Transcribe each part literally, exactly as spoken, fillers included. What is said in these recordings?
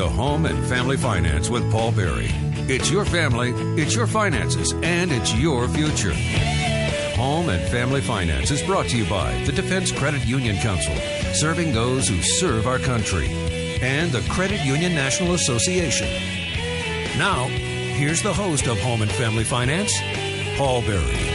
to Home and Family Finance with Paul Berry. It's your family, it's your finances, and it's your future. Home and Family Finance is brought to you by the Defense Credit Union Council, serving those who serve our country, and the Credit Union National Association. Now, here's the host of Home and Family Finance, Paul Berry.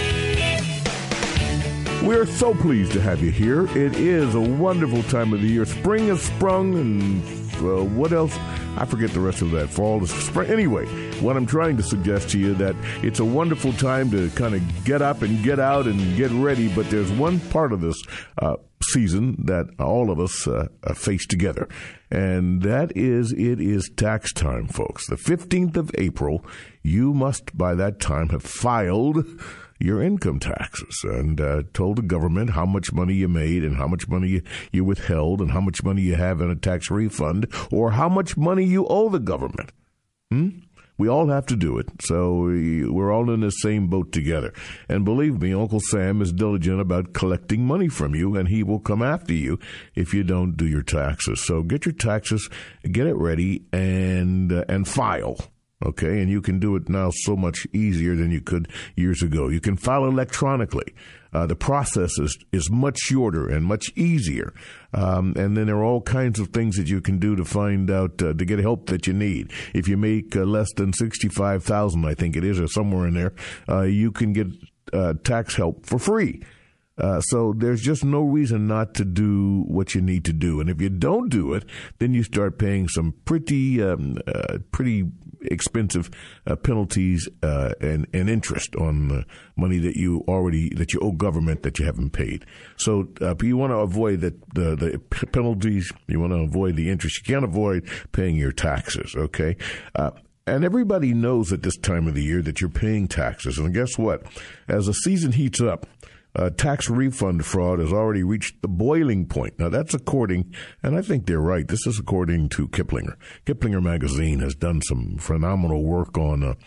We're so pleased to have you here. It is a wonderful time of the year. Spring has sprung, and uh, what else? I forget the rest of that. Fall is spring. Anyway, what I'm trying to suggest to you that it's a wonderful time to kind of get up and get out and get ready, but there's one part of this uh, season that all of us uh, face together, and that is it is tax time, folks. The fifteenth of April, you must by that time have filed your income taxes and uh, told the government how much money you made and how much money you, you withheld and how much money you have in a tax refund or how much money you owe the government. Hmm? We all have to do it, so we, we're all in the same boat together. And believe me, Uncle Sam is diligent about collecting money from you, and he will come after you if you don't do your taxes. So get your taxes, get it ready, and uh, and file. Okay, and you can do it now so much easier than you could years ago. You can file electronically. Uh, the process is, is much shorter and much easier. Um, and then there are all kinds of things that you can do to find out, uh, to get help that you need. If you make uh, less than sixty-five thousand dollars, I think it is, or somewhere in there, uh, you can get uh, tax help for free. Uh, so there's just no reason not to do what you need to do. And if you don't do it, then you start paying some pretty, um, uh, pretty expensive uh, penalties uh, and, and interest on the money that you already, that you owe government that you haven't paid. So uh, you want to avoid the, the, the penalties. You want to avoid the interest. You can't avoid paying your taxes, okay? Uh, And everybody knows at this time of the year that you're paying taxes. And guess what? As the season heats up, Uh, tax refund fraud has already reached the boiling point. Now, that's according, and I think they're right, this is according to Kiplinger. Kiplinger Magazine has done some phenomenal work on uh,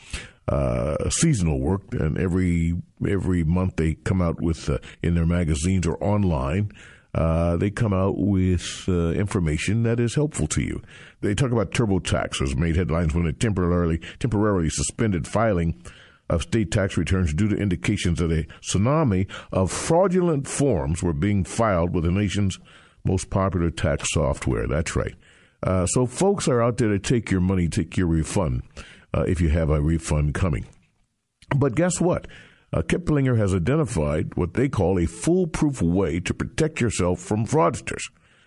uh, seasonal work, and every every month they come out with, uh, in their magazines or online, uh, they come out with uh, information that is helpful to you. They talk about TurboTax, has made headlines when it temporarily temporarily suspended filing of state tax returns due to indications that a tsunami of fraudulent forms were being filed with the nation's most popular tax software. That's right. Uh, so folks are out there to take your money, take your refund, uh, if you have a refund coming. But guess what? Uh, Kiplinger has identified what they call a foolproof way to protect yourself from fraudsters.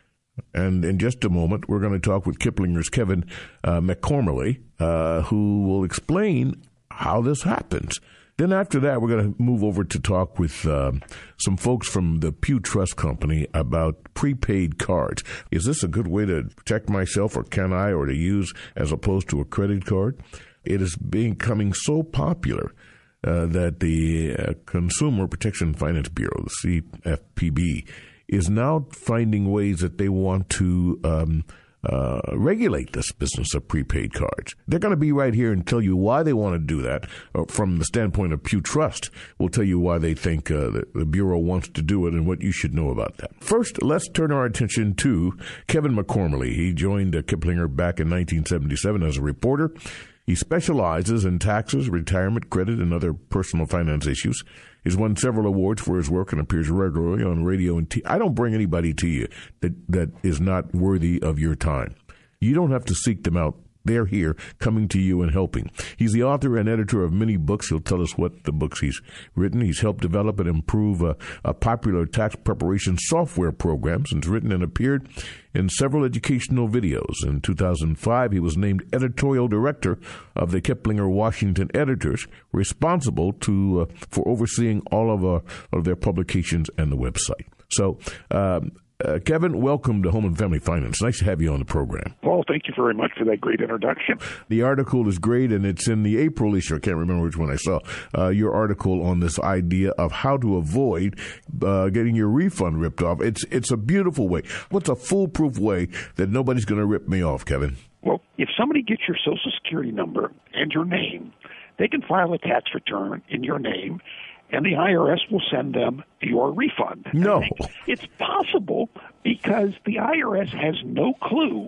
And in just a moment, we're going to talk with Kiplinger's Kevin uh, McCormally, uh, who will explain how this happens. Then after that, we're going to move over to talk with uh, some folks from the Pew Trust Company about prepaid cards. Is this a good way to protect myself, or can I, or to use as opposed to a credit card? It is becoming so popular uh, that the uh, Consumer Protection Finance Bureau, the C F P B, is now finding ways that they want to um Uh, regulate this business of prepaid cards. They're going to be right here and tell you why they want to do that. Uh, from the standpoint of Pew Trust, we'll tell you why they think uh, the, the Bureau wants to do it and what you should know about that. First, let's turn our attention to Kevin McCormally. He joined uh, Kiplinger back in nineteen seventy-seven as a reporter. He specializes in taxes, retirement, credit, and other personal finance issues. He's won several awards for his work and appears regularly on radio and T V. I don't bring anybody to you that, that is not worthy of your time. You don't have to seek them out. They're here, coming to you and helping. He's the author and editor of many books. He'll tell us what the books he's written. He's helped develop and improve a, a popular tax preparation software programs, and has written and appeared in several educational videos. In two thousand five, he was named editorial director of the Kiplinger Washington Editors, responsible to uh, for overseeing all of, uh, of their publications and the website. So, um, Uh, Kevin, welcome to Home and Family Finance. Nice to have you on the program. Paul, thank you very much for that great introduction. The article is great, and it's in the April issue. I can't remember which one I saw. Uh, your article on this idea of how to avoid uh, getting your refund ripped off. It's it's a beautiful way. What's a foolproof way that nobody's going to rip me off, Kevin? Well, if somebody gets your Social Security number and your name, they can file a tax return in your name, and the I R S will send them your refund. No. It's possible because the I R S has no clue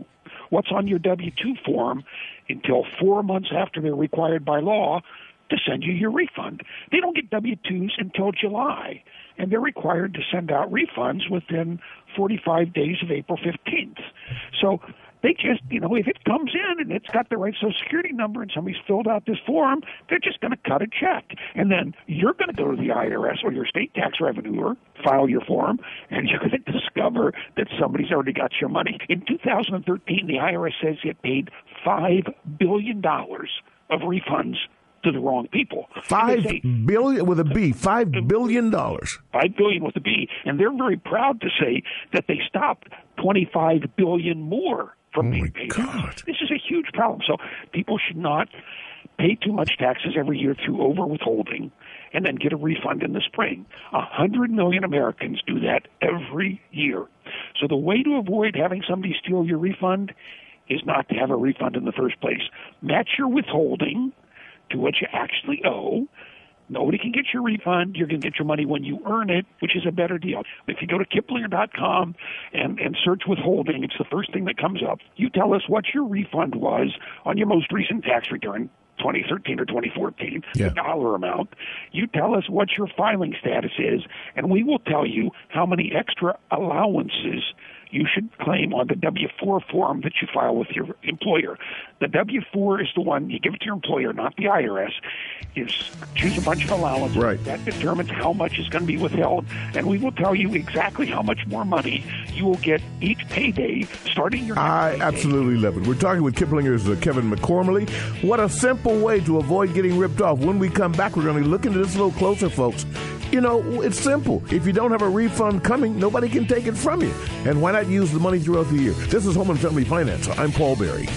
what's on your W two form until four months after they're required by law to send you your refund. They don't get W twos until July, and they're required to send out refunds within forty-five days of April fifteenth. So they just, you know, if it comes in and it's got the right Social Security number and somebody's filled out this form, they're just going to cut a check. And then you're going to go to the I R S or your state tax revenuer, file your form, and you're going to discover that somebody's already got your money. In two thousand thirteen, the I R S says it paid five billion dollars of refunds to the wrong people. Five say, billion with a B, five billion dollars. Five billion with a B, and they're very proud to say that they stopped twenty-five billion more from oh being my paid. God. This is a huge problem. So people should not pay too much taxes every year through over withholding and then get a refund in the spring. A hundred million Americans do that every year. So the way to avoid having somebody steal your refund is not to have a refund in the first place. Match your withholding to what you actually owe. Nobody can get your refund. You're going to get your money when you earn it, which is a better deal. If you go to Kiplinger dot com and, and search withholding, it's the first thing that comes up. You tell us what your refund was on your most recent tax return, twenty thirteen or twenty fourteen, yeah. the dollar amount. You tell us what your filing status is, and we will tell you how many extra allowances you should claim on the W four form that you file with your employer. The W four is the one, you give it to your employer, not the I R S. You choose a bunch of allowances. Right. That determines how much is going to be withheld, and we will tell you exactly how much more money you will get each payday starting your next I payday. absolutely love it. We're talking with Kiplinger's uh, Kevin McCormley. What a simple way to avoid getting ripped off. When we come back, we're going to look into this a little closer, folks. You know, it's simple. If you don't have a refund coming, nobody can take it from you. And why not use the money throughout the year? This is Home and Family Finance. I'm Paul Berry.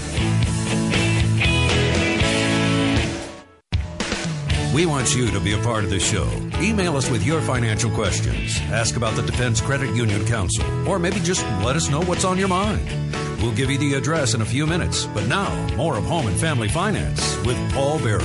We want you to be a part of the show. Email us with your financial questions. Ask about the Defense Credit Union Council, or maybe just let us know what's on your mind. We'll give you the address in a few minutes. But now, more of Home and Family Finance with Paul Berry.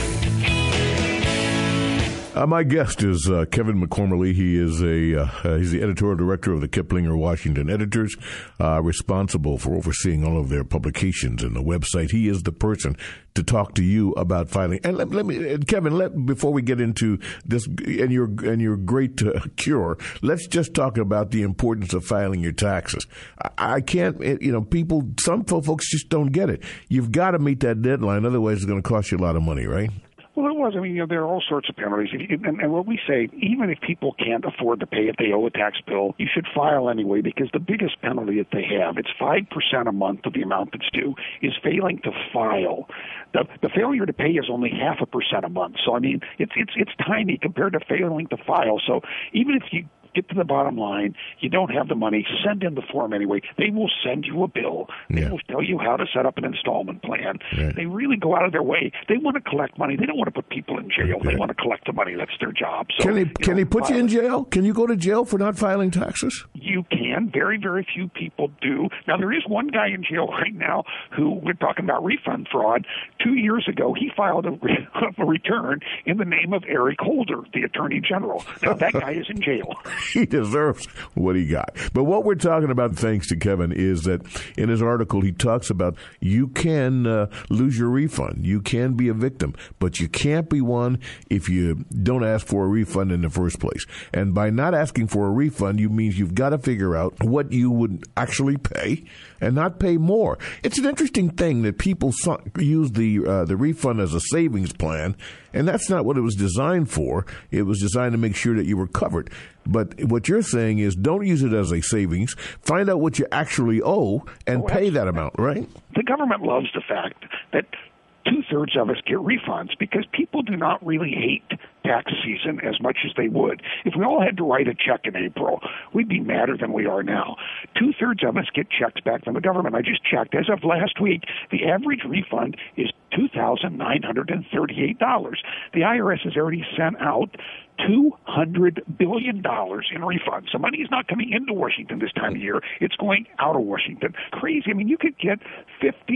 Uh, my guest is uh, Kevin McCormley. He is a uh, uh, he's the editorial director of the Kiplinger Washington Editors, uh, responsible for overseeing all of their publications and the website. He is the person to talk to you about filing. And let, let me, Kevin, let before we get into this and your and your great uh, cure, let's just talk about the importance of filing your taxes. I, I can't, you know, people, some folks just don't get it. You've got to meet that deadline, otherwise it's going to cost you a lot of money, right? Well, it was. I mean, you know, there are all sorts of penalties. And, and what we say, even if people can't afford to pay if they owe a tax bill, you should file anyway, because the biggest penalty that they have, it's five percent a month of the amount that's due, is failing to file. The, the failure to pay is only half a percent a month. So, I mean, it's, it's, it's tiny compared to failing to file. So even if you get to the bottom line, you don't have the money, send in the form anyway. They will send you a bill. They yeah. will tell you how to set up an installment plan. Right. They really go out of their way. They want to collect money. They don't want to put people in jail. Okay. They want to collect the money. That's their job. So, can they, can know, they put you in jail? Can you go to jail for not filing taxes? You can. Very, very few people do. Now, there is one guy in jail right now who, we're talking about refund fraud. Two years ago, he filed a, re- a return in the name of Eric Holder, the Attorney General. Now, that guy is in jail. He deserves what he got. But what we're talking about, thanks to Kevin, is that in his article, he talks about you can uh, lose your refund. You can be a victim, but you can't be one if you don't ask for a refund in the first place. And by not asking for a refund, you means you've got to figure out what you would actually pay and not pay more. It's an interesting thing that people use the uh, the refund as a savings plan, and that's not what it was designed for. It was designed to make sure that you were covered. But what you're saying is don't use it as a savings. Find out what you actually owe and oh, pay that amount, right? The government loves the fact that two-thirds of us get refunds because people do not really hate tax season as much as they would. If we all had to write a check in April, we'd be madder than we are now. Two-thirds of us get checks back from the government. I just checked. As of last week, the average refund is two thousand nine hundred thirty-eight dollars. The I R S has already sent out two hundred billion dollars in refunds. So money is not coming into Washington this time of year. It's going out of Washington. Crazy. I mean, you could get fifty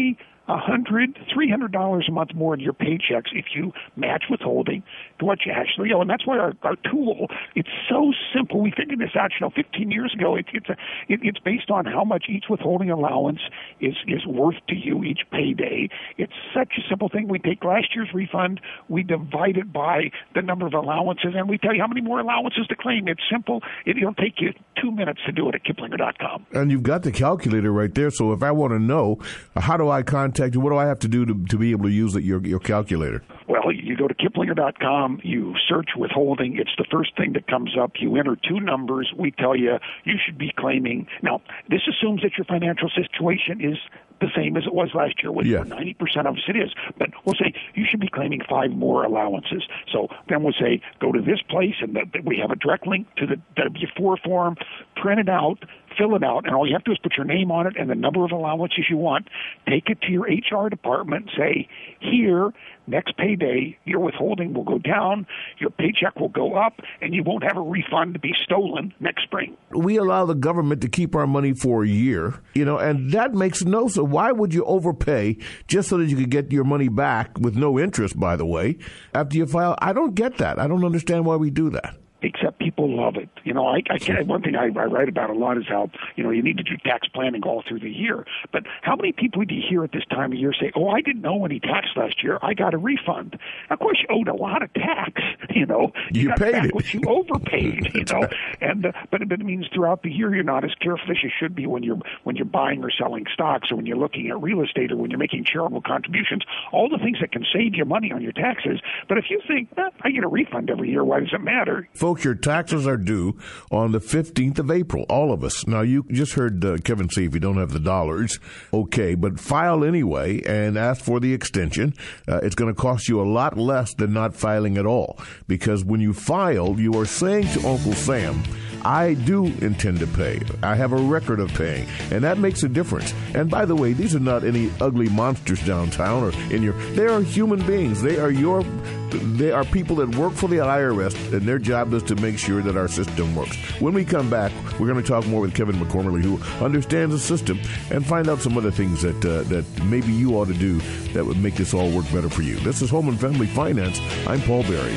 one hundred dollars, three hundred dollars a month more in your paychecks if you match withholding to what you actually owe. And that's why our, our tool, it's so simple. We figured this out, you know, fifteen years ago. It, it's a, it, it's based on how much each withholding allowance is, is worth to you each payday. It's such a simple thing. We take last year's refund, we divide it by the number of allowances, and we tell you how many more allowances to claim. It's simple. It, it'll take you two minutes to do it at Kiplinger dot com. And you've got the calculator right there. So if I want to know, how do I contact you? What do I have to do to, to be able to use it, your, your calculator? Well, you go to Kiplinger dot com, you search withholding. It's the first thing that comes up. You enter two numbers. We tell you you should be claiming. Now, this assumes that your financial situation is the same as it was last year, which yeah. for ninety percent of us it is. But we'll say you should be claiming five more allowances. So then we'll say go to this place, and the, we have a direct link to the W four form, print it out, fill it out, and all you have to do is put your name on it and the number of allowances you want. Take it to your H R department, say, here, next payday, your withholding will go down, your paycheck will go up, and you won't have a refund to be stolen next spring. We allow the government to keep our money for a year, you know, and that makes no sense. Why would you overpay just so that you could get your money back with no interest, by the way, after you file? I don't get that. I don't understand why we do that. Except people love it. You know, I, I can, one thing I, I write about a lot is how, you know, you need to do tax planning all through the year. But how many people do you hear at this time of year say, oh, I didn't owe any tax last year, I got a refund? Of course, you owed a lot of tax, you know. You, you got paid back it. what you overpaid, you know. And uh, but, but it means throughout the year you're not as careful as you should be when you're when you're buying or selling stocks, or when you're looking at real estate, or when you're making charitable contributions, all the things that can save you money on your taxes. But if you think, eh, I get a refund every year, why does it matter? Folks, your taxes are due on the fifteenth of April, all of us. Now, you just heard uh, Kevin say if you don't have the dollars, okay, but file anyway and ask for the extension. Uh, it's going to cost you a lot less than not filing at all, because when you file, you are saying to Uncle Sam, I do intend to pay. I have a record of paying, and that makes a difference. And by the way, these are not any ugly monsters downtown or in your. They are human beings. They are your. They are people that work for the I R S, and their job is to make sure that our system works. When we come back, we're going to talk more with Kevin McCormickly, who understands the system, and find out some other things that uh, that maybe you ought to do that would make this all work better for you. This is Home and Family Finance. I'm Paul Berry.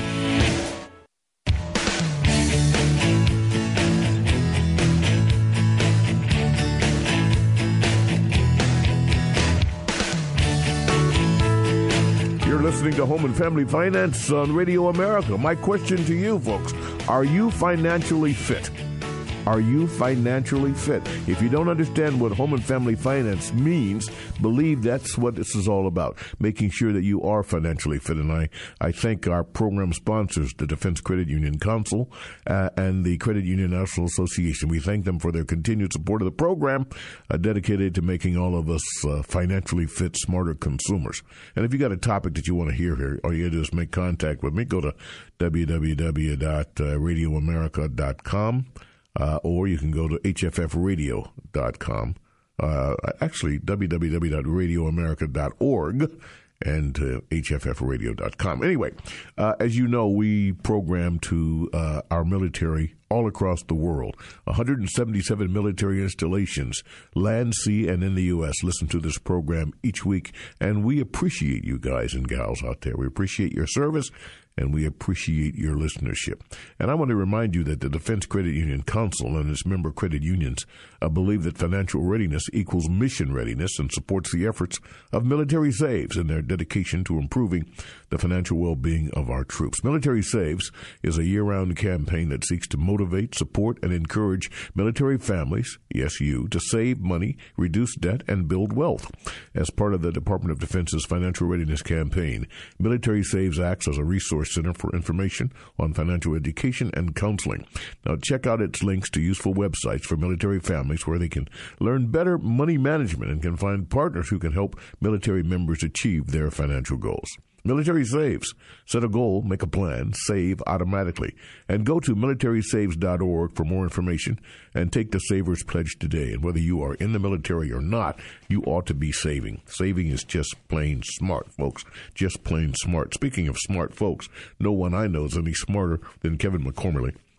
Listening to Home and Family Finance on Radio America. My question to you, folks, are you financially fit? Are you financially fit? If you don't understand what Home and Family Finance means, believe that's what this is all about, making sure that you are financially fit. And I, I thank our program sponsors, the Defense Credit Union Council uh, and the Credit Union National Association. We thank them for their continued support of the program, uh, dedicated to making all of us uh, financially fit, smarter consumers. And if you got a topic that you want to hear here, all you got to do is make contact with me. Go to w w w dot radio america dot com. Uh, or you can go to h f f radio dot com. Uh, actually, w w w dot radio america dot org and uh, h f f radio dot com. Anyway, uh, as you know, we program to uh, our military all across the world. one hundred seventy-seven military installations, land, sea, and in the U S listen to this program each week, and we appreciate you guys and gals out there. We appreciate your service, and we appreciate your listenership. And I want to remind you that the Defense Credit Union Council and its member credit unions uh, believe that financial readiness equals mission readiness, and supports the efforts of Military Saves and their dedication to improving the financial well-being of our troops. Military Saves is a year-round campaign that seeks to motivate, support, and encourage military families, yes, you, to save money, reduce debt, and build wealth. As part of the Department of Defense's financial readiness campaign, Military Saves acts as a resource center for information on financial education and counseling. Now, check out its links to useful websites for military families where they can learn better money management and can find partners who can help military members achieve their financial goals. Military Saves. Set a goal, make a plan, save automatically. And go to military saves dot org for more information and take the Savers Pledge today. And whether you are in the military or not, you ought to be saving. Saving is just plain smart, folks. Just plain smart. Speaking of smart folks, no one I know is any smarter than Kevin McCormickly,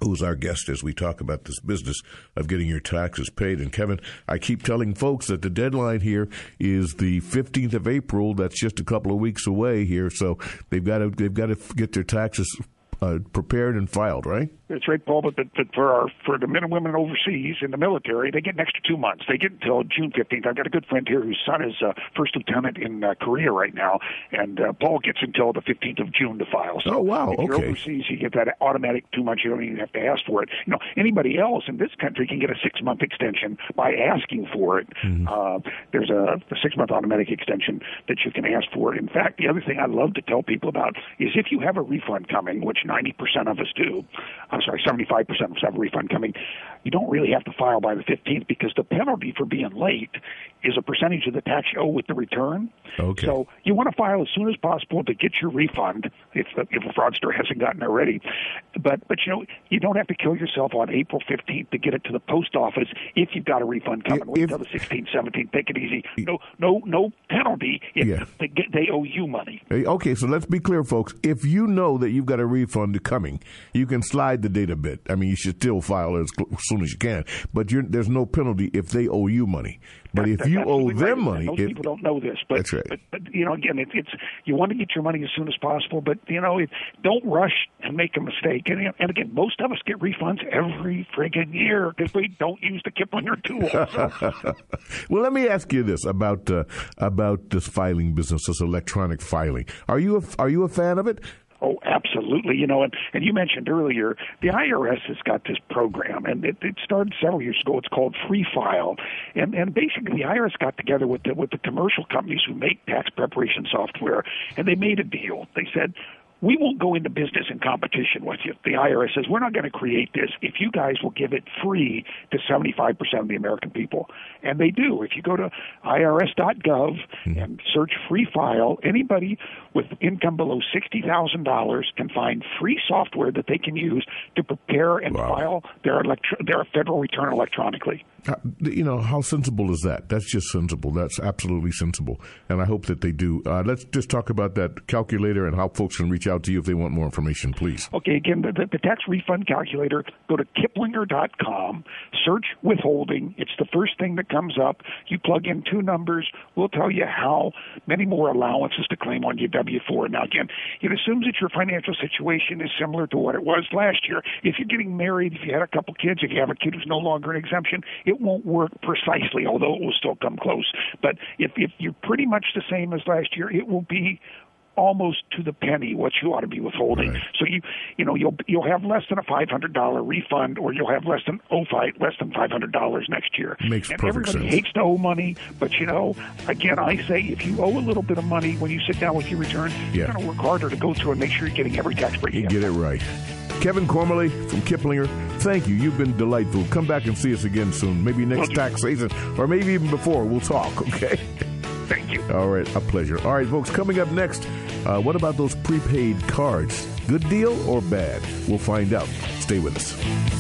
who's our guest as we talk about this business of getting your taxes paid. And Kevin, I keep telling folks that the deadline here is the fifteenth of April. That's just a couple of weeks away here, so they've got to they've got to get their taxes uh, prepared and filed, right? That's right, Paul. But, but, but for our for the men and women overseas in the military, they get an extra two months. They get until June fifteenth. I've got a good friend here whose son is uh, first lieutenant in uh, Korea right now, and uh, Paul gets until the fifteenth of June to file. So oh wow! If you're okay. overseas, you get that automatic two months. You don't even have to ask for it. You know, anybody else in this country can get a six month extension by asking for it. Mm-hmm. Uh, there's a, a six month automatic extension that you can ask for. In fact, the other thing I love to tell people about is if you have a refund coming, which ninety percent of us do. I'm sorry, seventy-five percent of us have a refund coming. You don't really have to file by the fifteenth because the penalty for being late is a percentage of the tax you owe with the return. Okay. So you want to file as soon as possible to get your refund if the, if a fraudster hasn't gotten it already. But but you know you don't have to kill yourself on April fifteenth to get it to the post office if you've got a refund coming. Wait until the sixteenth, seventeenth. Take it easy. No no no penalty if yeah. they, get, they owe you money. Okay, so let's be clear, folks. If you know that you've got a refund coming, you can slide the date a bit. I mean, you should still file as, as soon as you can, but you're, there's no penalty if they owe you money. But if you owe them money, most it, people don't know this. But, that's right. But, but you know, again, it, it's you want to get your money as soon as possible. But you know, it, don't rush and make a mistake. And, and again, most of us get refunds every friggin' year because we don't use the Kiplinger tool. So. Well, let me ask you this about uh, about this filing business, this electronic filing. Are you a, are you a fan of it? Oh, absolutely. You know, and, and you mentioned earlier, the I R S has got this program, and it, it started several years ago. It's called Free File. And, and basically, the I R S got together with the, with the commercial companies who make tax preparation software, and they made a deal. They said, we won't go into business in competition with you. The I R S says, we're not going to create this if you guys will give it free to seventy-five percent of the American people. And they do. If you go to I R S dot gov mm-hmm. and search Free File, anybody with income below sixty thousand dollars can find free software that they can use to prepare and wow. file their electro- their federal return electronically. Uh, you know, how sensible is that? That's just sensible. That's absolutely sensible. And I hope that they do. Uh, let's just talk about that calculator and how folks can reach out to you if they want more information, please. Okay, again, the, the tax refund calculator, go to Kiplinger dot com, search withholding. It's the first thing that comes up. You plug in two numbers. We'll tell you how many more allowances to claim on your W four. Now, again, it assumes that your financial situation is similar to what it was last year. If you're getting married, if you had a couple kids, if you have a kid who's no longer an exemption, it won't work precisely, although it will still come close. But if, if you're pretty much the same as last year, it will be almost to the penny what you ought to be withholding. Right. So you you know you'll you'll have less than a five hundred dollar refund, or you'll have less than oh five less than five hundred dollars next year. Makes and perfect everybody sense. hates to owe money, but you know, again, I say if you owe a little bit of money when you sit down with your return, yeah. you're going to work harder to go through and make sure you're getting every tax break. You you get it right. Kevin Cormally from Kiplinger, thank you. You've been delightful. Come back and see us again soon. Maybe next well, tax season, or maybe even before. We'll talk, okay? Thank you. All right, a pleasure. All right, folks, coming up next, uh, what about those prepaid cards? Good deal or bad? We'll find out. Stay with us.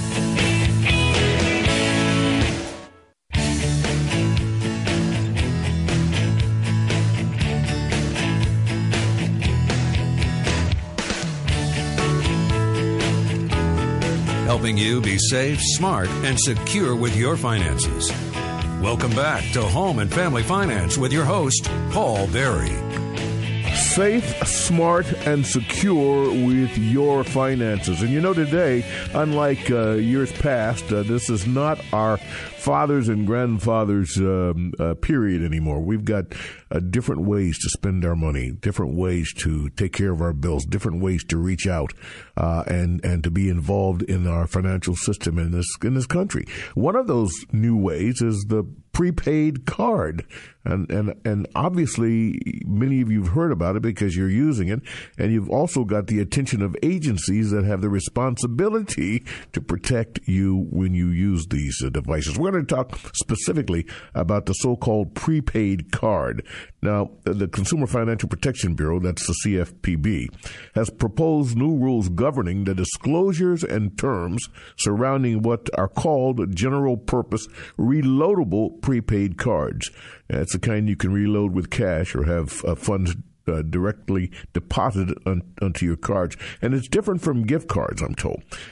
Helping you be safe, smart, and secure with your finances. Welcome back to Home and Family Finance with your host, Paul Berry. Safe, smart, and secure with your finances. And you know, today, unlike uh, years past, uh, this is not our fathers and grandfathers um, uh, period anymore. We've got uh, different ways to spend our money, different ways to take care of our bills, different ways to reach out uh, and and to be involved in our financial system in this in this country. One of those new ways is the prepaid card. And, and, and obviously many of you have heard about it because you're using it, and you've also got the attention of agencies that have the responsibility to protect you when you use these uh, devices. We're going to talk specifically about the so-called prepaid card. Now, the Consumer Financial Protection Bureau, that's the C F P B, has proposed new rules governing the disclosures and terms surrounding what are called general-purpose reloadable prepaid cards. That's the kind you can reload with cash or have uh, funds uh, directly deposited on, onto your cards. And it's different from gift cards, I'm told.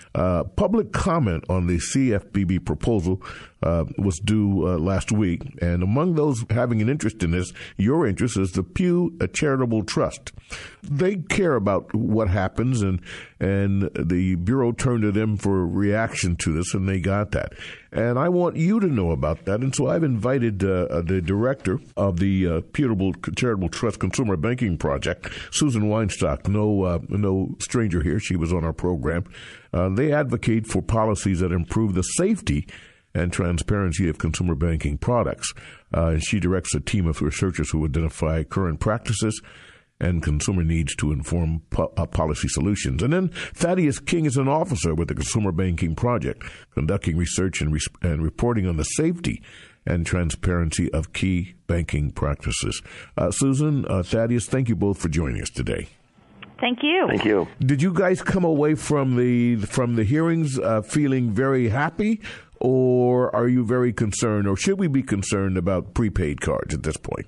Uh, public comment on the C F P B proposal uh, was due uh, last week, and among those having an interest in this, your interest is the Pew Charitable Trust. They care about what happens, and and the Bureau turned to them for a reaction to this, and they got that. And I want you to know about that, and so I've invited uh, the director of the uh, Pew Charitable Trust Consumer Banking Project, Susan Weinstock, no uh, no stranger here. She was on our program. Uh, they advocate for policies that improve the safety and transparency of consumer banking products. Uh, and she directs a team of researchers who identify current practices and consumer needs to inform po- uh, policy solutions. And then Thaddeus King is an officer with the Consumer Banking Project, conducting research and, re- and reporting on the safety and transparency of key banking practices. Uh, Susan, uh, Thaddeus, thank you both for joining us today. Thank you. Thank you. Did you guys come away from the from the hearings uh, feeling very happy, or are you very concerned, or should we be concerned about prepaid cards at this point?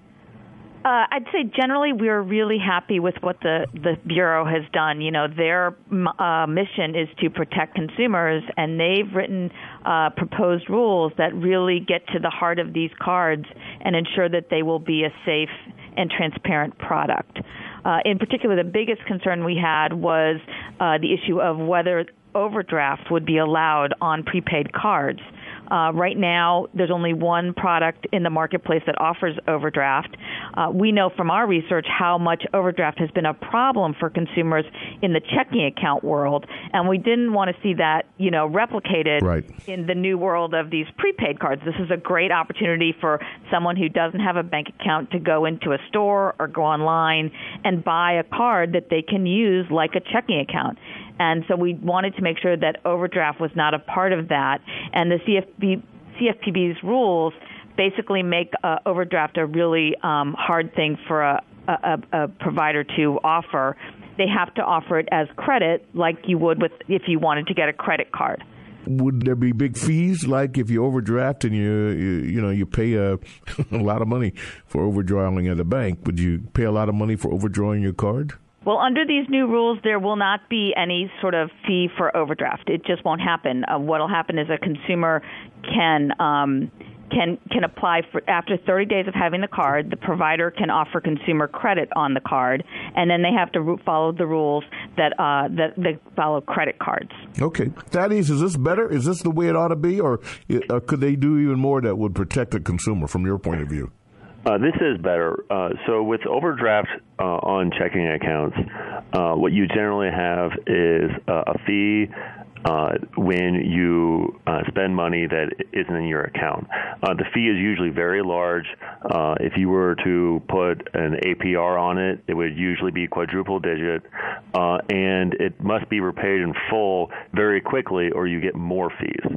Uh, I'd say generally we're really happy with what the, the Bureau has done. You know, their uh, mission is to protect consumers, and they've written uh, proposed rules that really get to the heart of these cards and ensure that they will be a safe and transparent product. Uh, in particular, the biggest concern we had was uh, the issue of whether overdraft would be allowed on prepaid cards. Uh, right now, there's only one product in the marketplace that offers overdraft. Uh, we know from our research how much overdraft has been a problem for consumers in the checking account world, and we didn't want to see that, you know, replicated right. in the new world of these prepaid cards. This is a great opportunity for someone who doesn't have a bank account to go into a store or go online and buy a card that they can use like a checking account. And so we wanted to make sure that overdraft was not a part of that. And the C F B, C F P B's rules basically make uh, overdraft a really um, hard thing for a, a, a provider to offer. They have to offer it as credit, like you would with if you wanted to get a credit card. Would there be big fees, like if you overdraft and you you, you know you pay a, a lot of money for overdrawing at a bank? Would you pay a lot of money for overdrawing your card? Well, under these new rules, there will not be any sort of fee for overdraft. It just won't happen. Uh, what will happen is a consumer can um, can can apply for after thirty days of having the card. The provider can offer consumer credit on the card, and then they have to follow the rules that uh, that, that follow credit cards. Okay, Thaddeus, is this better? Is this the way it ought to be, or uh, could they do even more that would protect the consumer from your point of view? Uh, this is better. Uh, so with overdraft uh, on checking accounts, uh, what you generally have is uh, a fee uh, when you uh, spend money that isn't in your account. Uh, the fee is usually very large. Uh, if you were to put an A P R on it, it would usually be quadruple digit, uh, and it must be repaid in full very quickly or you get more fees.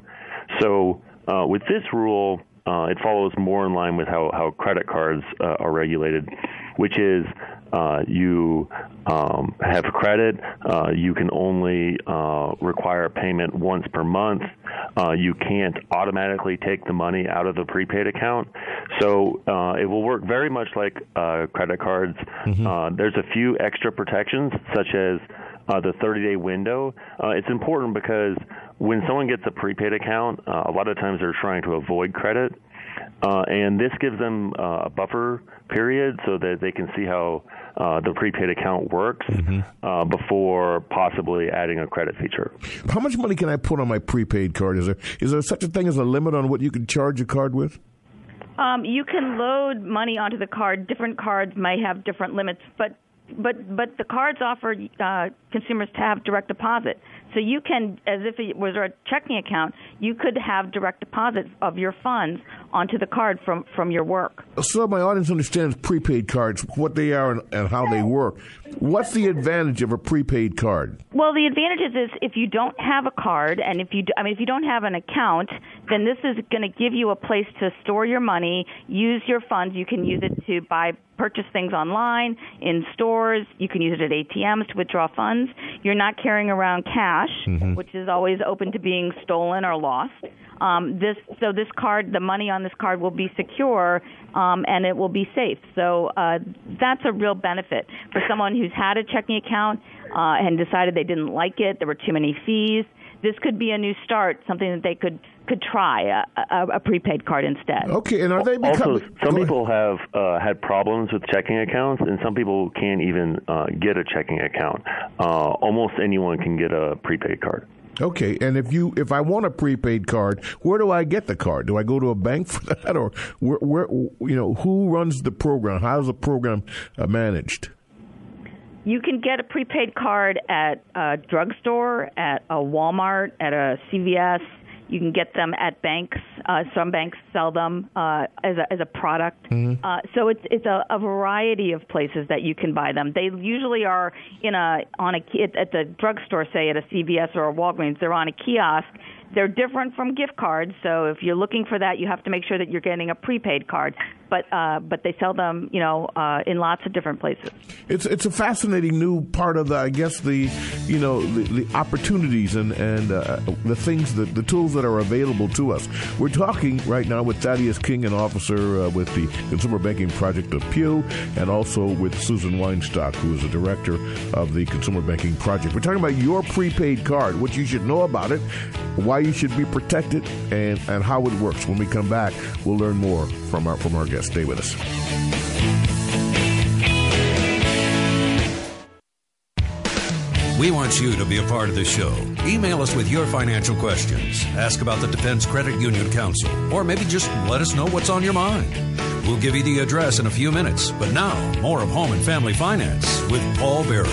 So uh, with this rule, Uh, it follows more in line with how, how credit cards uh, are regulated, which is uh, you um, have credit. Uh, you can only uh, require payment once per month. Uh, you can't automatically take the money out of the prepaid account. So uh, it will work very much like uh, credit cards. Mm-hmm. Uh, there's a few extra protections, such as uh, the thirty-day window. Uh, it's important because when someone gets a prepaid account, uh, a lot of times they're trying to avoid credit, uh, and this gives them uh, a buffer period so that they can see how uh, the prepaid account works mm-hmm. uh, before possibly adding a credit feature. How much money can I put on my prepaid card? Is there is there such a thing as a limit on what you can charge a card with? Um, you can load money onto the card. Different cards may have different limits, but But but the cards offer uh, consumers to have direct deposit. So you can, as if it was a checking account, you could have direct deposit of your funds onto the card from, from your work. So my audience understands prepaid cards, what they are and, and how they work. What's the advantage of a prepaid card? Well, the advantage is, is if you don't have a card, and if you, I mean, if you don't have an account, then this is going to give you a place to store your money, use your funds. You can use it to buy, purchase things online, in stores. You can use it at A T Ms to withdraw funds. You're not carrying around cash. cash, mm-hmm. which is always open to being stolen or lost. Um, this so this card, the money on this card will be secure um, and it will be safe. So uh, that's a real benefit for someone who's had a checking account uh, and decided they didn't like it. There were too many fees. This could be a new start, something that they could could try, a, a, a prepaid card instead. Okay, and are they becoming... Also, some people have uh, had problems with checking accounts, and some people can't even uh, get a checking account. Uh, almost anyone can get a prepaid card. Okay, and if you if I want a prepaid card, where do I get the card? Do I go to a bank for that, or where, where you know who runs the program? How is the program uh, managed? You can get a prepaid card at a drugstore, at a Walmart, at a C V S. You can get them at banks. Uh, some banks sell them uh, as a as a product. Mm-hmm. Uh, so it's it's a, a variety of places that you can buy them. They usually are in a on a at the drugstore, say at a C V S or a Walgreens. They're on a kiosk. They're different from gift cards, so if you're looking for that, you have to make sure that you're getting a prepaid card. But uh, but they sell them, you know, uh, in lots of different places. It's it's a fascinating new part of the, I guess the, you know, the, the opportunities and and uh, the things that the tools that are available to us. We're talking right now with Thaddeus King, an officer uh, with the Consumer Banking Project of Pew, and also with Susan Weinstock, who is the director of the Consumer Banking Project. We're talking about your prepaid card, what you should know about it, why you should be protected, and, and how it works. When we come back, we'll learn more from our from our guest. Stay with us. We want you to be a part of the show. Email us with your financial questions. Ask about the Defense Credit Union Council, or maybe just let us know what's on your mind. We'll give you the address in a few minutes. But now, more of Home and Family Finance with Paul Berry.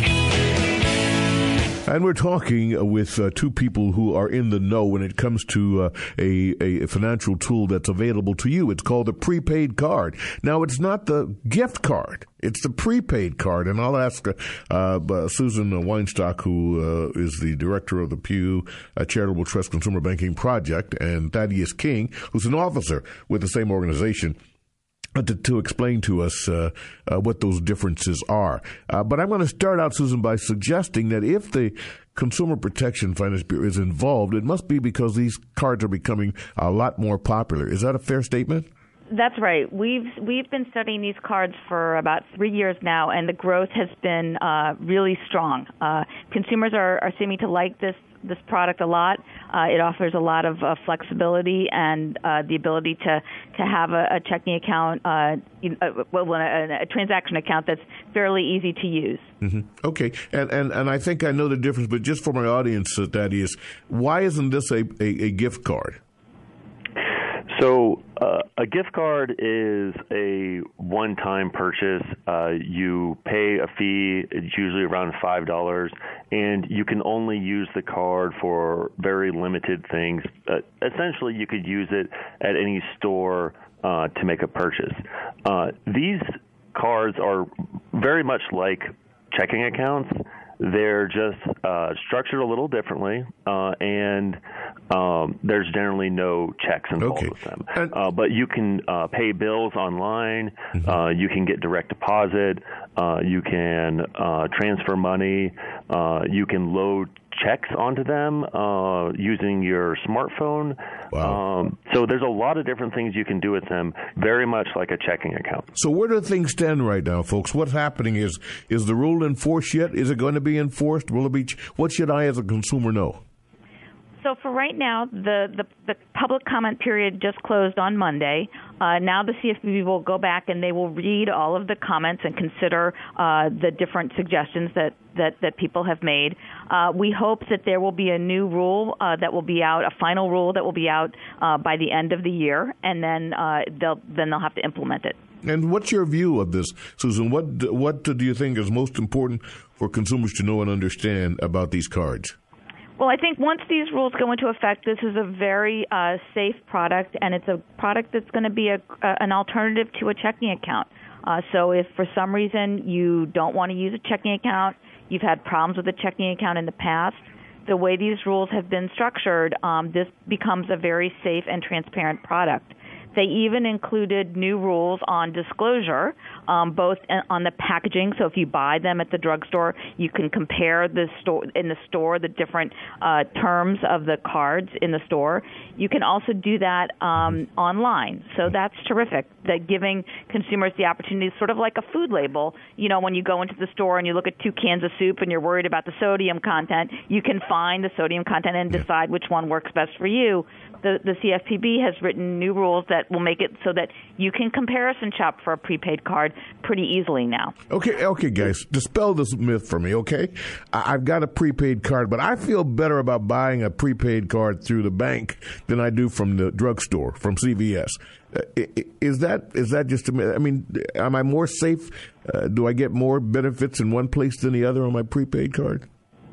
And we're talking with uh, two people who are in the know when it comes to uh, a, a financial tool that's available to you. It's called the prepaid card. Now, it's not the gift card. It's the prepaid card. And I'll ask uh, uh, Susan Weinstock, who uh, is the director of the Pew uh, Charitable Trust Consumer Banking Project, and Thaddeus King, who's an officer with the same organization, To, to explain to us uh, uh, what those differences are. Uh, but I'm going to start out, Susan, by suggesting that if the Consumer Protection Finance Bureau is involved, it must be because these cards are becoming a lot more popular. Is that a fair statement? That's right. We've we've been studying these cards for about three years now, and the growth has been uh, really strong. Uh, consumers are, are seeming to like this this product a lot. Uh, it offers a lot of uh, flexibility and uh, the ability to, to have a, a checking account, uh, you know, well, a, a transaction account that's fairly easy to use. Mm-hmm. Okay, and, and and I think I know the difference, but just for my audience, uh, that is, why isn't this a, a, a gift card? So uh, a gift card is a one-time purchase. Uh, you pay a fee, it's usually around five dollars, and you can only use the card for very limited things. Uh, essentially, you could use it at any store uh, to make a purchase. Uh, these cards are very much like checking accounts. They're just uh, structured a little differently, uh, and um, there's generally no checks involved okay. with them. Uh, but you can uh, pay bills online. Mm-hmm. Uh, you can get direct deposit. Uh, you can uh, transfer money. Uh, you can load checks onto them uh, using your smartphone. Wow. Um, so there's a lot of different things you can do with them, very much like a checking account. So where do things stand right now, folks? What's happening is, is the rule enforced yet? Is it going to be enforced? Will it be? What should I as a consumer know? So for right now, the, the, the public comment period just closed on Monday. Uh, now the C F P B will go back and they will read all of the comments and consider uh, the different suggestions that, that, that people have made. Uh, we hope that there will be a new rule uh, that will be out, a final rule that will be out uh, by the end of the year, and then uh, they'll then they'll have to implement it. And what's your view of this, Susan? What what do you think is most important for consumers to know and understand about these cards? Well, I think once these rules go into effect, this is a very uh, safe product, and it's a product that's going to be a, uh, an alternative to a checking account. Uh, so if for some reason you don't want to use a checking account, you've had problems with a checking account in the past, the way these rules have been structured, um, this becomes a very safe and transparent product. They even included new rules on disclosure, um, both on the packaging. So if you buy them at the drugstore, you can compare the store in the store the different uh, terms of the cards in the store. You can also do that um, online. So that's terrific. That giving consumers the opportunity, sort of like a food label. You know, when you go into the store and you look at two cans of soup and you're worried about the sodium content, you can find the sodium content and decide which one works best for you. The, the C F P B has written new rules that will make it so that you can comparison shop for a prepaid card pretty easily now. Okay, okay, guys, dispel this myth for me, okay? I, I've got a prepaid card, but I feel better about buying a prepaid card through the bank than I do from the drugstore, from C V S. Uh, is that is that just a myth? I mean, am I more safe? Uh, do I get more benefits in one place than the other on my prepaid card?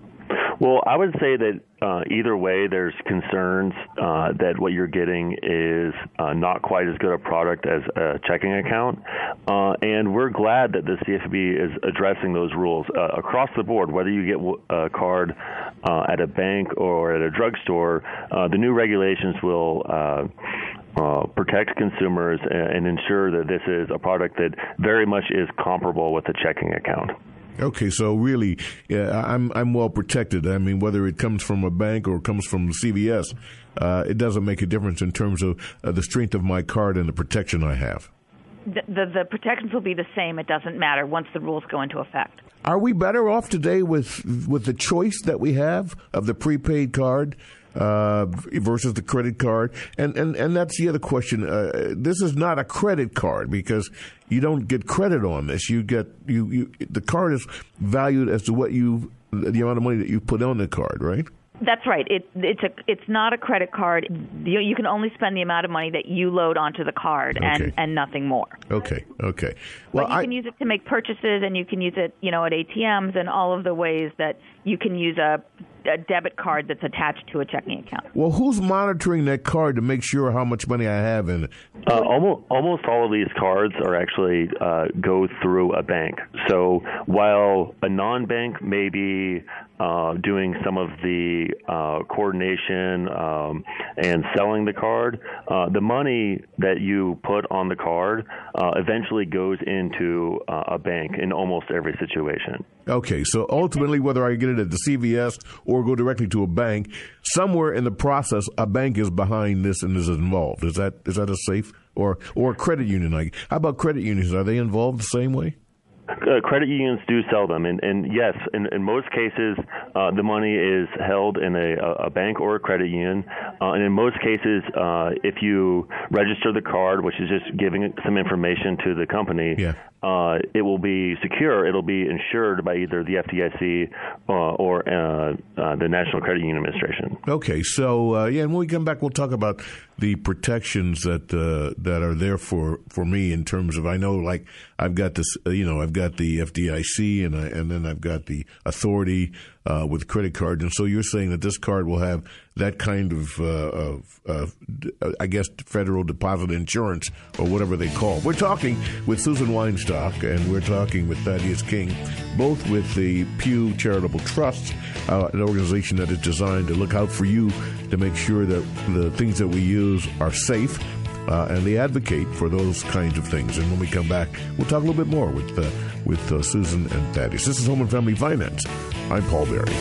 Well, I would say that uh, either way, there's concerns uh, that what you're getting is uh, not quite as good a product as a checking account. Uh, and we're glad that the C F P B is addressing those rules uh, across the board, whether you get a card uh, at a bank or at a drugstore. Uh, the new regulations will uh, Uh, protect consumers and, and ensure that this is a product that very much is comparable with a checking account. Okay, so really, yeah, I'm I'm well protected. I mean, whether it comes from a bank or comes from C V S, uh, it doesn't make a difference in terms of uh, the strength of my card and the protection I have. The, the the protections will be the same. It doesn't matter once the rules go into effect. Are we better off today with with the choice that we have of the prepaid card uh, versus the credit card? And, and, and that's the other question. Uh, this is not a credit card because you don't get credit on this. You get you, you the card is valued as to what you the amount of money that you put on the card, right? That's right. It, it's a it's not a credit card. You, you can only spend the amount of money that you load onto the card, okay. and, and nothing more. Okay. Okay. Well, but you I, can use it to make purchases, and you can use it, you know, at A T Ms and all of the ways that you can use a, a debit card that's attached to a checking account. Well, who's monitoring that card to make sure how much money I have in it? Uh, almost almost all of these cards are actually uh, go through a bank. So while a non-bank may be uh, doing some of the uh, coordination um, and selling the card, uh, the money that you put on the card uh, eventually goes into uh, a bank in almost every situation. Okay, so ultimately, whether I get it at the C V S or go directly to a bank, somewhere in the process, a bank is behind this and is involved. Is that is that a safe or or a credit union? Like, how about credit unions? Are they involved the same way? Uh, credit unions do sell them, and, and yes, in, in most cases, uh, the money is held in a, a bank or a credit union, uh, and in most cases, uh, if you register the card, which is just giving some information to the company, yeah. uh, it will be secure. It'll be insured by either the F D I C uh, or uh, uh, the National Credit Union Administration. Okay, so uh, yeah, and when we come back, we'll talk about the protections that uh, that are there for, for me in terms of, I know, like I've got this, uh, you know, I've got the F D I C and I, and then I've got the authority uh, with credit card, and so you're saying that this card will have that kind of, uh, of uh, I guess, federal deposit insurance or whatever they call it. We're talking with Susan Weinstock and we're talking with Thaddeus King, both with the Pew Charitable Trust, uh, an organization that is designed to look out for you to make sure that the things that we use are safe. Uh, and they advocate for those kinds of things. And when we come back, we'll talk a little bit more with uh, with uh, Susan and Thaddeus. This is Home and Family Finance. I'm Paul Berry.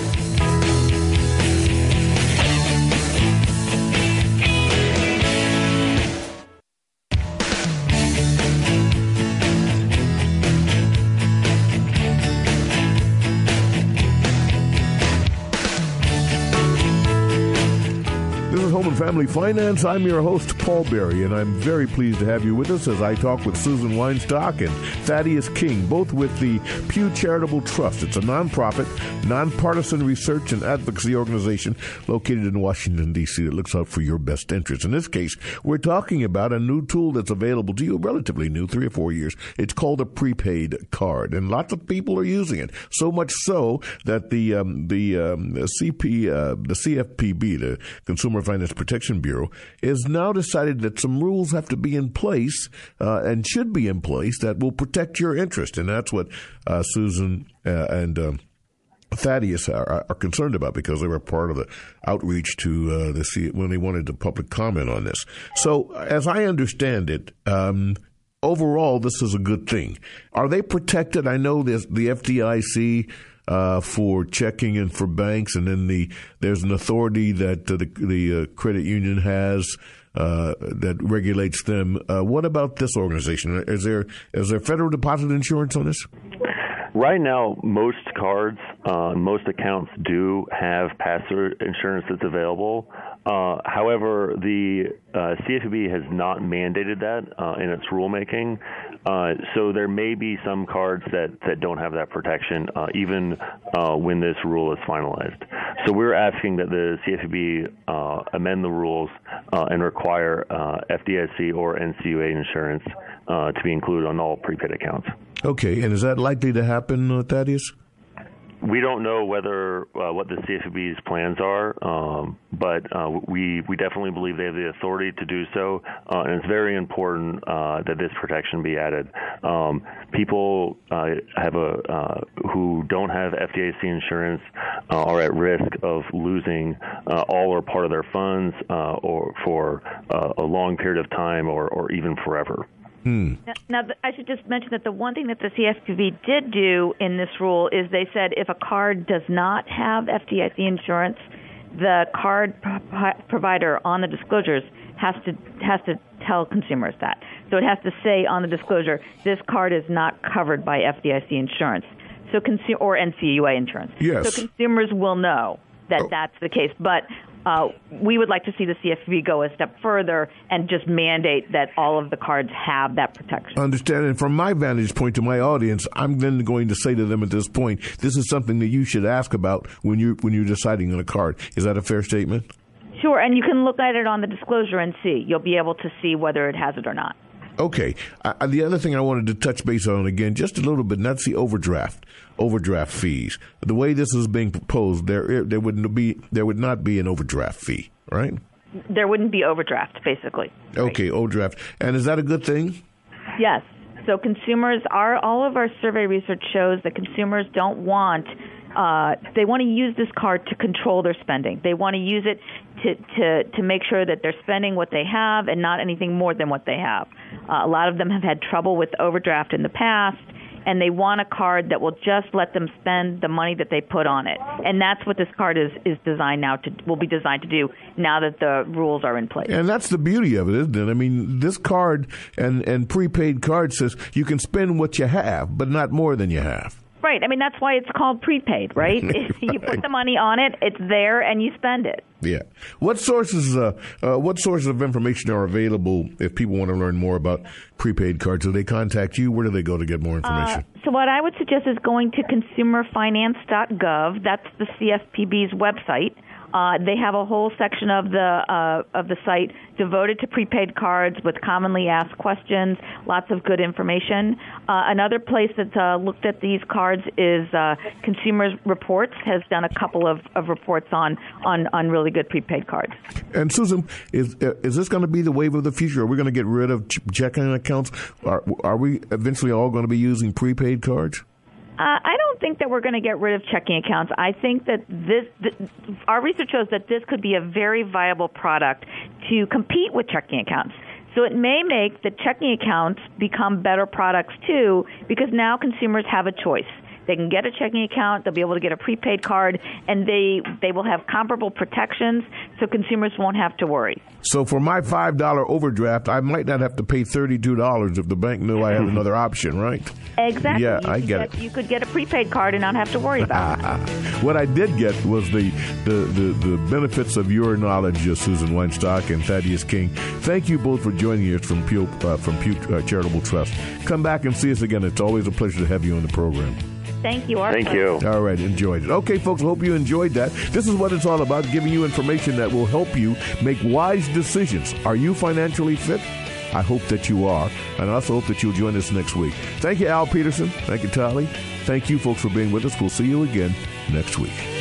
Family Finance. I'm your host, Paul Berry, and I'm very pleased to have you with us as I talk with Susan Weinstock and Thaddeus King, both with the Pew Charitable Trust. It's a nonprofit, nonpartisan research and advocacy organization located in Washington, D C that looks out for your best interests. In this case, we're talking about a new tool that's available to you, relatively new, three or four years. It's called a prepaid card, and lots of people are using it. So much so that the um, the um, C P, uh, the C F P B, the Consumer Finance Protection Bureau, has now decided that some rules have to be in place uh, and should be in place that will protect your interest. And that's what uh, Susan uh, and uh, Thaddeus are, are concerned about because they were part of the outreach to uh, the C when they wanted the public comment on this. So, as I understand it, um, overall, this is a good thing. Are they protected? I know there's the F D I C uh, for checking and for banks, and then the there's an authority that uh, the, the uh, credit union has uh, that regulates them. Uh, what about this organization? Is there is there federal deposit insurance on this? Right now, most cards, uh, most accounts do have pass-through insurance that's available. Uh, however, the uh, C F P B has not mandated that uh, in its rulemaking. Uh, so there may be some cards that, that don't have that protection, uh, even uh, when this rule is finalized. So we're asking that the C F P B uh, amend the rules uh, and require uh, F D I C or N C U A insurance uh, to be included on all prepaid accounts. Okay, and is that likely to happen, uh, Thaddeus? We don't know whether uh, what the C F P B's plans are, um, but uh, we we definitely believe they have the authority to do so, uh, and it's very important uh, that this protection be added. Um, people uh, have a uh, who don't have F D I C insurance uh, are at risk of losing uh, all or part of their funds, uh, or for uh, a long period of time, or, or even forever. Hmm. Now, now, I should just mention that the one thing that the C F P B did do in this rule is they said if a card does not have F D I C insurance, the card pro- provider on the disclosures has to has to tell consumers that. So it has to say on the disclosure, this card is not covered by F D I C insurance, so consu- or N C U A insurance. Yes. So consumers will know that oh. that's the case. But Uh, we would like to see the C F P B go a step further and just mandate that all of the cards have that protection. Understand, and from my vantage point to my audience, I'm then going to say to them at this point, this is something that you should ask about when you when you're deciding on a card. Is that a fair statement? Sure, and you can look at it on the disclosure and see. You'll be able to see whether it has it or not. Okay. Uh, the other thing I wanted to touch base on again, just a little bit, and that's the overdraft, overdraft fees. The way this is being proposed, there there wouldn't be there would not be an overdraft fee, right? There wouldn't be overdraft, basically. Okay, right. Overdraft, and is that a good thing? Yes. So consumers are all of our survey research shows that consumers don't want. Uh, they want to use this card to control their spending. They want to use it to, to, to make sure that they're spending what they have and not anything more than what they have. Uh, a lot of them have had trouble with overdraft in the past, and they want a card that will just let them spend the money that they put on it. And that's what this card is, is designed now to will be designed to do now that the rules are in place. And that's the beauty of it, isn't it? I mean, this card and, and prepaid card says you can spend what you have, but not more than you have. Right. I mean, that's why it's called prepaid, right? right. You put the money on it, it's there, and you spend it. Yeah. What sources uh, uh, what sources of information are available if people want to learn more about prepaid cards? Do they contact you? Where do they go to get more information? Uh, so what I would suggest is going to consumer finance dot gov. That's the C F P B's website. Uh, they have a whole section of the uh, of the site devoted to prepaid cards with commonly asked questions, lots of good information. Uh, another place that's uh, looked at these cards is uh, Consumers Reports has done a couple of, of reports on, on, on really good prepaid cards. And Susan, is is this going to be the wave of the future? Are we going to get rid of ch- checking accounts? Are, are we eventually all going to be using prepaid cards? Uh, I don't think that we're going to get rid of checking accounts. I think that this, th- our research shows that this could be a very viable product to compete with checking accounts. So it may make the checking accounts become better products, too, because now consumers have a choice. They can get a checking account, they'll be able to get a prepaid card, and they, they will have comparable protections, so consumers won't have to worry. So for my five dollars overdraft, I might not have to pay thirty-two dollars if the bank knew I had another option, right? Exactly. Yeah, you I get, get it. You could get a prepaid card and not have to worry about it. What I did get was the, the, the, the benefits of your knowledge, uh, Susan Weinstock and Thaddeus King. Thank you both for joining us from Pew, uh, from Pew uh, Charitable Trust. Come back and see us again. It's always a pleasure to have you on the program. Thank you. Our Thank pleasure. you. All right, enjoyed it. Okay, folks, I hope you enjoyed that. This is what it's all about, giving you information that will help you make wise decisions. Are you financially fit? I hope that you are, and I also hope that you'll join us next week. Thank you, Al Peterson. Thank you, Tali. Thank you, folks, for being with us. We'll see you again next week.